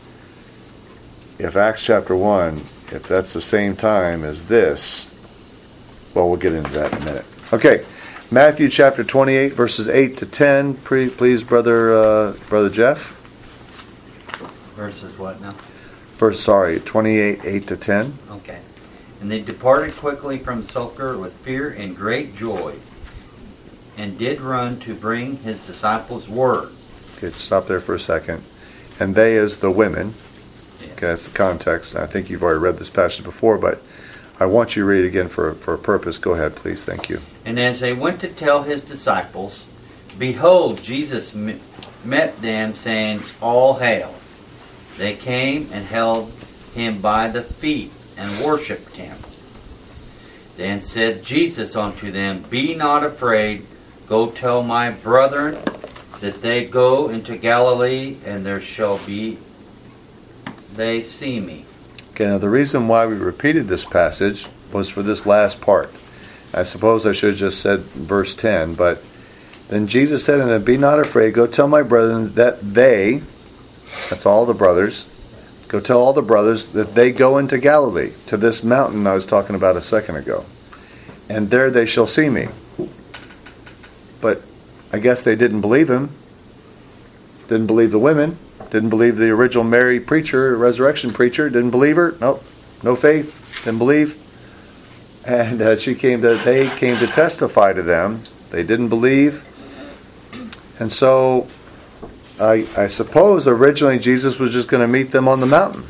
If Acts chapter one, if that's the same time as this, well, we'll get into that in a minute. Okay. Matthew chapter twenty-eight, verses eight to ten. Please, brother, uh, brother Jeff. Verses what now? Verse, sorry, twenty-eight, eight to ten. Okay. And they departed quickly from the sepulchre with fear and great joy, and did run to bring his disciples word. Okay, stop there for a second. And they is the women. Yes. Okay, that's the context. I think you've already read this passage before, but I want you to read it again for, for a purpose. Go ahead, please. Thank you. And as they went to tell his disciples, behold, Jesus met them, saying, All hail. They came and held him by the feet and worshipped him. Then said Jesus unto them, Be not afraid. Go tell my brethren that they go into Galilee, and there shall be they see me. Okay, now the reason why we repeated this passage was for this last part. I suppose I should have just said verse ten, but then Jesus said unto them, Be not afraid. Go tell my brethren that they, that's all the brothers, go tell all the brothers that they go into Galilee, to this mountain I was talking about a second ago. And there they shall see me. But I guess they didn't believe him. Didn't believe the women. Didn't believe the original Mary preacher, resurrection preacher. Didn't believe her. Nope. No faith. Didn't believe. And uh, she came to, they came to testify to them. They didn't believe. And so I, I suppose originally Jesus was just going to meet them on the mountain.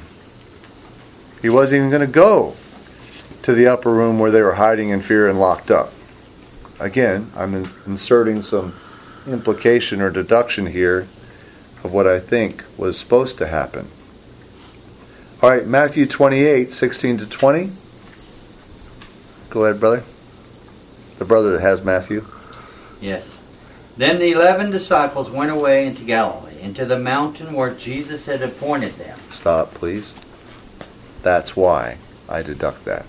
He wasn't even going to go to the upper room where they were hiding in fear and locked up. again, I'm in, inserting some implication or deduction here of what I think was supposed to happen. All right, Matthew twenty-eight, sixteen to twenty. Go ahead, brother. The brother that has Matthew. Yes. Then the eleven disciples went away into Galilee, into the mountain where Jesus had appointed them. Stop, please. That's why I deduct that.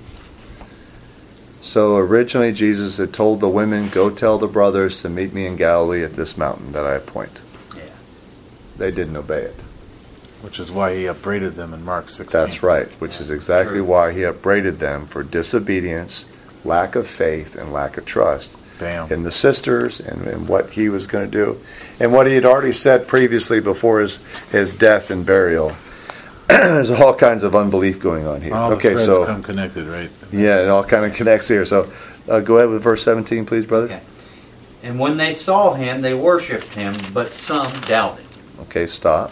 So originally Jesus had told the women, go tell the brothers to meet me in Galilee at this mountain that I appoint. Yeah. They didn't obey it. Which is why he upbraided them in Mark sixteen. That's right, which is exactly True. why he upbraided them for disobedience, lack of faith, and lack of trust Bam. in the sisters and in what he was going to do. And what he had already said previously before his, his death and burial. There's all kinds of unbelief going on here. All the okay, threads so come connected, right? yeah, it all kind of connects here. So uh, go ahead with verse seventeen, please, brother. Okay. And when they saw him, they worshipped him, but some doubted. Okay, stop.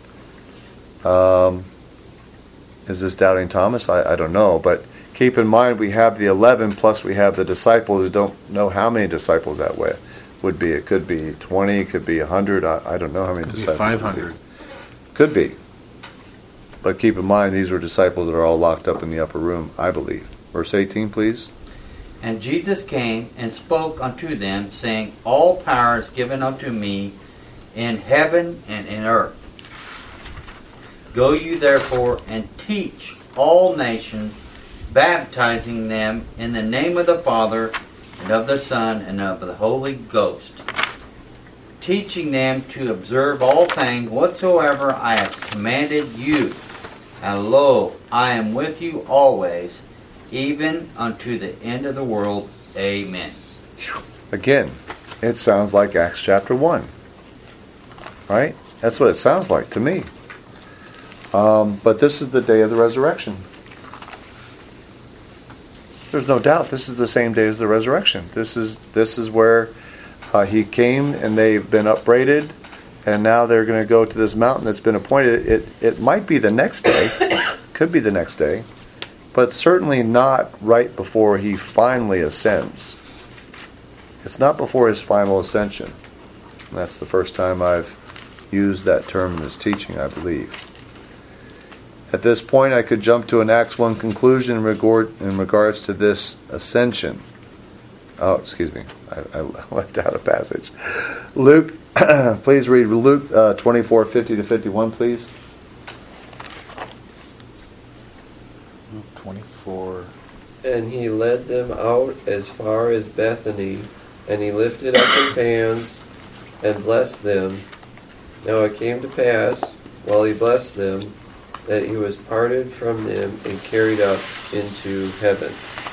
Um, is this doubting Thomas? I, I don't know, but keep in mind we have the eleven plus we have the disciples who don't know how many disciples that way would be. It could be twenty, it could be one hundred. I, I don't know how many Could be disciples. five hundred. Could be. But keep in mind these were disciples that are all locked up in the upper room, I believe. Verse eighteen, please. And Jesus came and spoke unto them, saying, all power is given unto me in heaven and in earth. Go you therefore and teach all nations, baptizing them in the name of the Father, and of the Son, and of the Holy Ghost, teaching them to observe all things whatsoever I have commanded you. And lo, I am with you always, even unto the end of the world. Amen. Again, it sounds like Acts chapter one. Right? That's what it sounds like to me. Um, but this is the day of the resurrection. There's no doubt this is the same day as the resurrection. This is this is where uh, he came and they've been upbraided, and now they're going to go to this mountain that's been appointed. It it might be the next day, could be the next day, but certainly not right before he finally ascends. It's not before his final ascension. And that's the first time I've used that term in this teaching, I believe. At this point, I could jump to an Acts one conclusion in, regard, in regards to this ascension. Oh, excuse me. I, I left out a passage. Luke, please read Luke uh, twenty-four, fifty to fifty-one, please. Luke twenty-four. And he led them out as far as Bethany, and he lifted up his hands and blessed them. Now it came to pass, while he blessed them, that he was parted from them and carried up into heaven.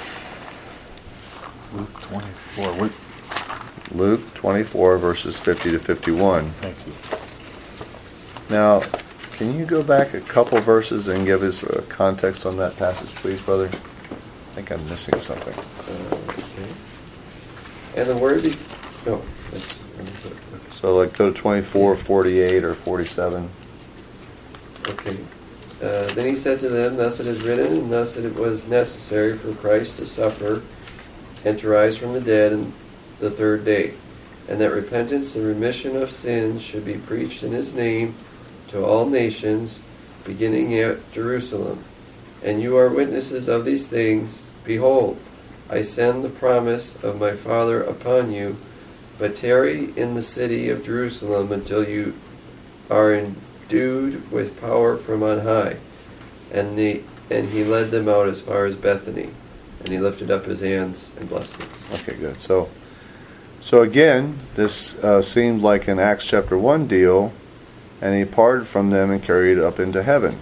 Luke twenty-four. What? Luke twenty-four, verses fifty to fifty-one. Thank you. Now, can you go back a couple verses and give us a context on that passage, please, brother? I think I'm missing something. Uh, okay. And the word... Be- no, that's... So, like, go to twenty-four, forty-eight, or forty-seven. Okay. Uh, then he said to them, thus it is written, and thus it was necessary for Christ to suffer and to rise from the dead in the third day, and that repentance and remission of sins should be preached in his name to all nations, beginning at Jerusalem. And you are witnesses of these things. Behold, I send the promise of my Father upon you, but tarry in the city of Jerusalem until you are endued with power from on high. And the and he led them out as far as Bethany, and he lifted up his hands and blessed them. Okay, good. So, so again, this uh, seemed like an Acts chapter one deal, and he parted from them and carried up into heaven.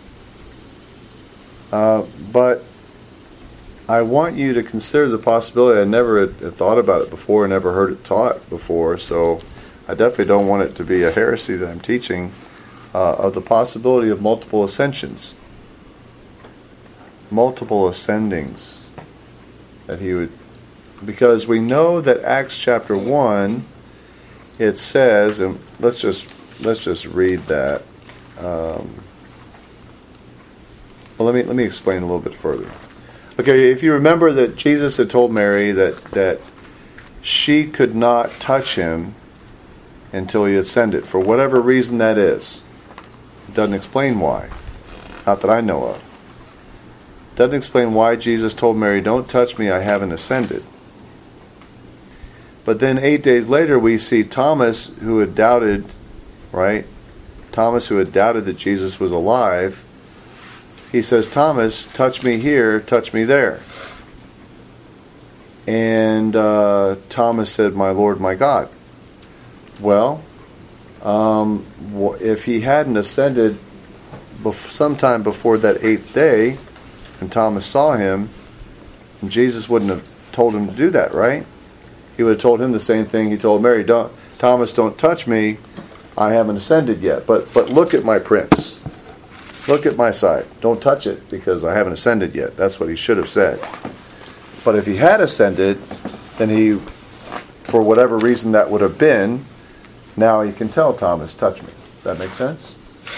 Uh, but I want you to consider the possibility. I never had, had thought about it before, never heard it taught before, so I definitely don't want it to be a heresy that I'm teaching, uh, of the possibility of multiple ascensions, multiple ascendings, that he would, because we know that Acts chapter one, it says, and let's just let's just read that. Um, well, let me let me explain a little bit further. Okay, if you remember that Jesus had told Mary that that she could not touch him until he ascended, for whatever reason that is. It doesn't explain why. Not that I know of. It doesn't explain why Jesus told Mary, don't touch me, I haven't ascended. But then eight days later we see Thomas, who had doubted, right? Thomas, who had doubted that Jesus was alive, he says, Thomas, touch me here, touch me there. And uh, Thomas said, my Lord, my God. Well, um, if he hadn't ascended bef- sometime before that eighth day, and Thomas saw him, Jesus wouldn't have told him to do that, right? He would have told him the same thing he told Mary. Don't, Thomas, don't touch me. I haven't ascended yet. But but look at my prints. Look at my side. Don't touch it because I haven't ascended yet. That's what he should have said. But if he had ascended, then he, for whatever reason that would have been, now he can tell Thomas, touch me. Does that make sense?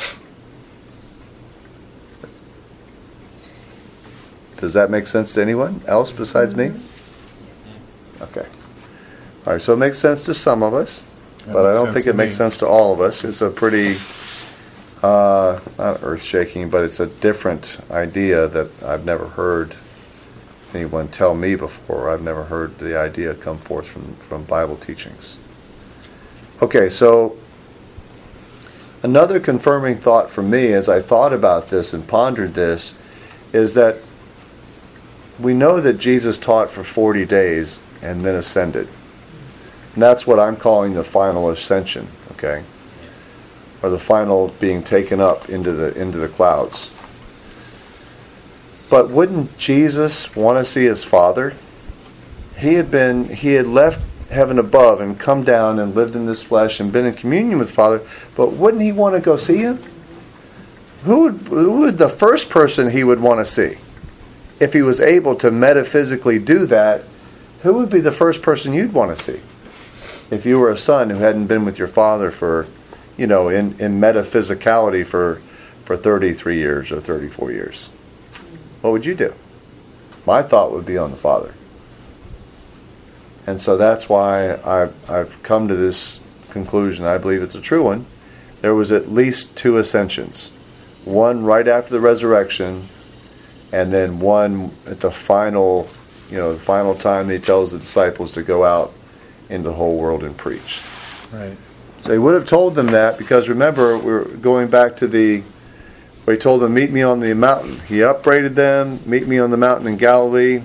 Does that make sense to anyone else besides me? Okay. All right, so it makes sense to some of us, That but I makes don't sense think to it makes me. sense to all of us. It's a pretty, uh, not earth-shaking, but it's a different idea that I've never heard anyone tell me before. I've never heard the idea come forth from, from Bible teachings. Okay, so another confirming thought for me as I thought about this and pondered this is that we know that Jesus taught for forty days and then ascended. And that's what I'm calling the final ascension, okay? Or the final being taken up into the into the clouds. But wouldn't Jesus want to see his Father? He had been he had left heaven above and come down and lived in this flesh and been in communion with Father, but wouldn't he want to go see him? Who would, who would the first person he would want to see? If he was able to metaphysically do that, who would be the first person you'd want to see? If you were a son who hadn't been with your father for, you know, in, in metaphysicality for, for thirty-three years or thirty-four years, what would you do? My thought would be on the Father. And so that's why I've, I've come to this conclusion. I believe it's a true one. There was at least two ascensions. One right after the resurrection, and then one at the final, you know, the final time he tells the disciples to go out into the whole world and preach. Right. So he would have told them that because remember, we're going back to the, where he told them, meet me on the mountain. He upbraided them, meet me on the mountain in Galilee,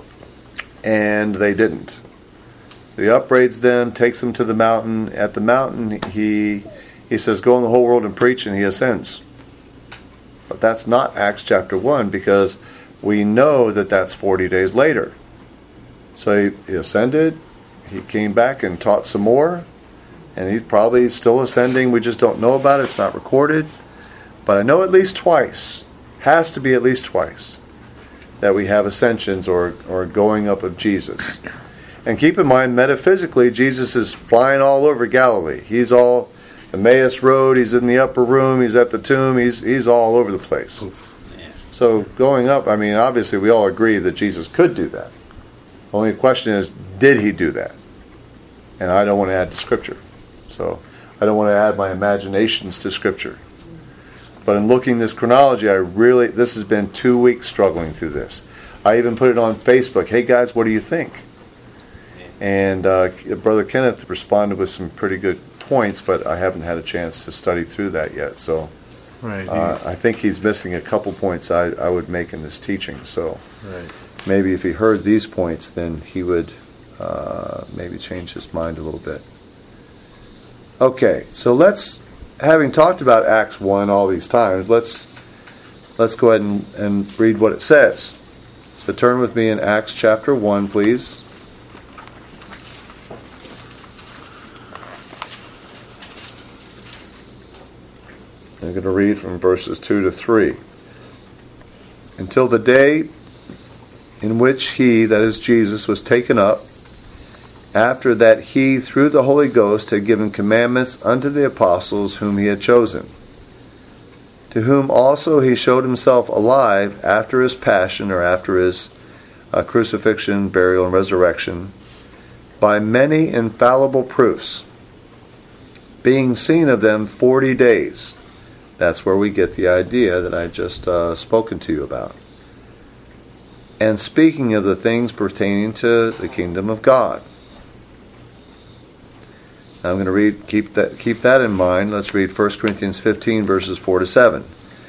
and they didn't. He upbraids them, takes them to the mountain. At the mountain, he he says, go in the whole world and preach, and he ascends. But that's not Acts chapter one, because we know that that's forty days later. So he, he ascended, he came back and taught some more, and he's probably still ascending. We just don't know about it. It's not recorded. But I know at least twice, has to be at least twice, that we have ascensions or, or going up of Jesus. And keep in mind, metaphysically, Jesus is flying all over Galilee. He's all Emmaus Road, he's in the upper room, he's at the tomb, he's he's all over the place. Yeah. So going up, I mean, obviously we all agree that Jesus could do that. Only question is, did he do that? And I don't want to add to Scripture. So I don't want to add my imaginations to Scripture. But in looking this chronology, I really, this has been two weeks struggling through this. I even put it on Facebook. Hey guys, what do you think? And uh, Brother Kenneth responded with some pretty good points, but I haven't had a chance to study through that yet. So Right. uh, I think he's missing a couple points I, I would make in this teaching. So Right. maybe if he heard these points, then he would uh, maybe change his mind a little bit. Okay, so let's, having talked about Acts one all these times, let's let's go ahead and, and read what it says. So turn with me in Acts chapter one, please. I'm going to read from verses two to three. Until the day in which he, that is Jesus, was taken up, after that he, through the Holy Ghost, had given commandments unto the apostles whom he had chosen, to whom also he showed himself alive after his passion, or after his uh, crucifixion, burial, and resurrection, by many infallible proofs, being seen of them forty days. That's where we get the idea that I just uh, spoken to you about. And speaking of the things pertaining to the kingdom of God. Now I'm going to read, keep that, keep that in mind. Let's read First Corinthians fifteen, verses four to seven.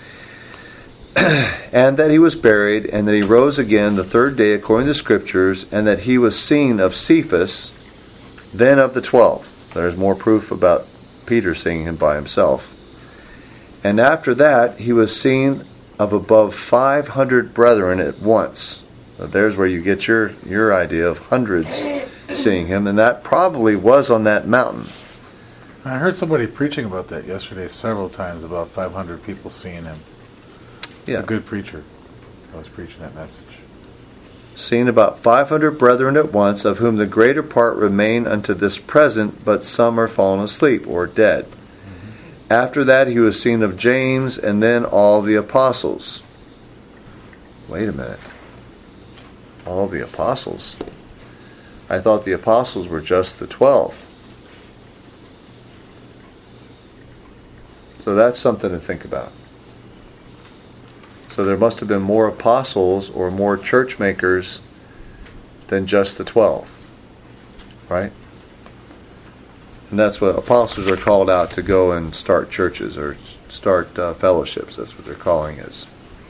And that he was buried, and that he rose again the third day according to the Scriptures, and that he was seen of Cephas, then of the twelve. There's more proof about Peter seeing him by himself. And after that he was seen of above five hundred brethren at once. So there's where you get your, your idea of hundreds seeing him, and that probably was on that mountain. I heard somebody preaching about that yesterday several times, about five hundred people seeing him. Yeah. A good preacher. I was preaching that message. Seen about five hundred brethren at once, of whom the greater part remain unto this present, but some are fallen asleep, or dead. Mm-hmm. After that he was seen of James, and then all the apostles. Wait a minute. All the apostles? I thought the apostles were just the twelve. So that's something to think about. So there must have been more apostles or more church makers than just the twelve. Right? And that's what apostles are called out to go and start churches or start uh, fellowships. That's what their calling is.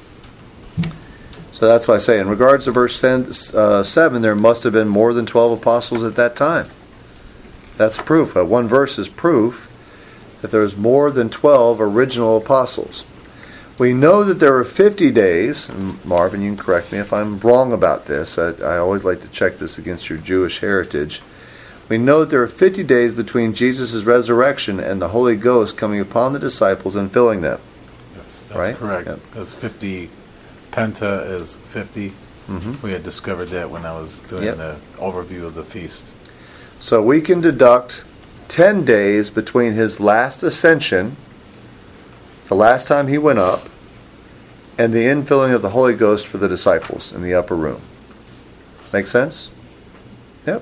So that's why I say, in regards to verse seven, there must have been more than twelve apostles at that time. That's proof. Uh, one verse is proof that there's more than twelve original apostles. We know that there were fifty days, and Marvin, you can correct me if I'm wrong about this. I, I always like to check this against your Jewish heritage. We know that there are fifty days between Jesus' resurrection and the Holy Ghost coming upon the disciples and filling them. Yes, that's right? correct. Yep. That's fifty. Penta is fifty. Mm-hmm. We had discovered that when I was doing Yep. the overview of the feast. So we can deduct ten days between his last ascension, the last time he went up, and the infilling of the Holy Ghost for the disciples in the upper room. Make sense? Yep.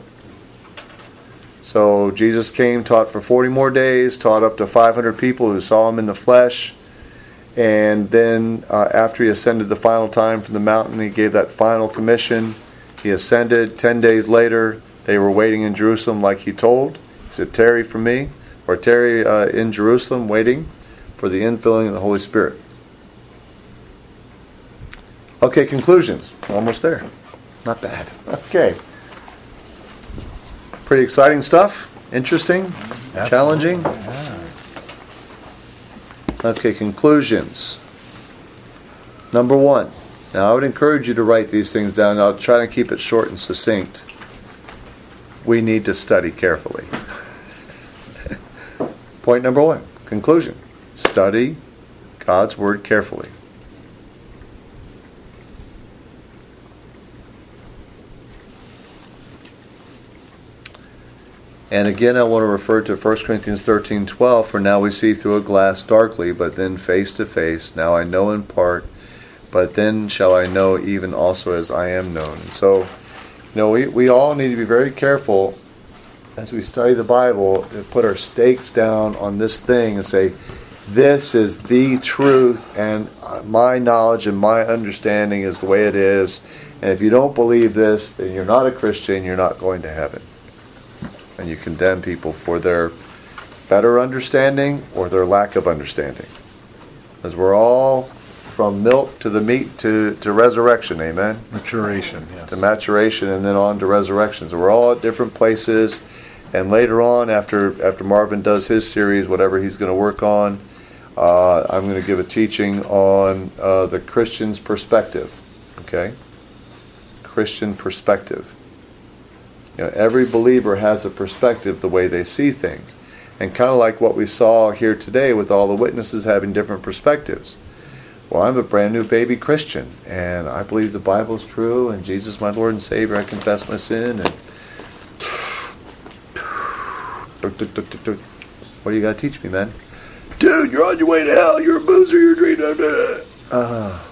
So Jesus came, taught for forty more days, taught up to five hundred people who saw him in the flesh, and then uh, after he ascended the final time from the mountain, he gave that final commission. He ascended. Ten days later, they were waiting in Jerusalem like he told. He said, tarry for me, or tarry uh, in Jerusalem, waiting for the infilling of the Holy Spirit. Okay, conclusions. Almost there. Not bad. Okay. Pretty exciting stuff. Interesting. Absolutely. Challenging. Yeah. Okay, conclusions. Number one. Now, I would encourage you to write these things down. I'll try to keep it short and succinct. We need to study carefully. Point number one. Conclusion. Study God's Word carefully. And again, I want to refer to First Corinthians thirteen twelve. For now we see through a glass darkly, but then face to face. Now I know in part, but then shall I know even also as I am known. And so, you know, we, we all need to be very careful as we study the Bible to put our stakes down on this thing and say, this is the truth, and my knowledge and my understanding is the way it is. And if you don't believe this, then you're not a Christian, you're not going to heaven. And you condemn people for their better understanding or their lack of understanding. Because we're all from milk to the meat to, to resurrection, amen? Maturation, yes. To maturation and then on to resurrection. So we're all at different places. And later on, after after Marvin does his series, whatever he's going to work on, uh, I'm going to give a teaching on uh, the Christian's perspective. Okay? Christian perspective. You know, every believer has a perspective the way they see things. And kind of like what we saw here today with all the witnesses having different perspectives. Well, I'm a brand new baby Christian, and I believe the Bible is true, and Jesus my Lord and Savior, I confess my sin, and what do you got to teach me, man? Dude, you're on your way to hell, you're a boozer, you're a dream. Uh,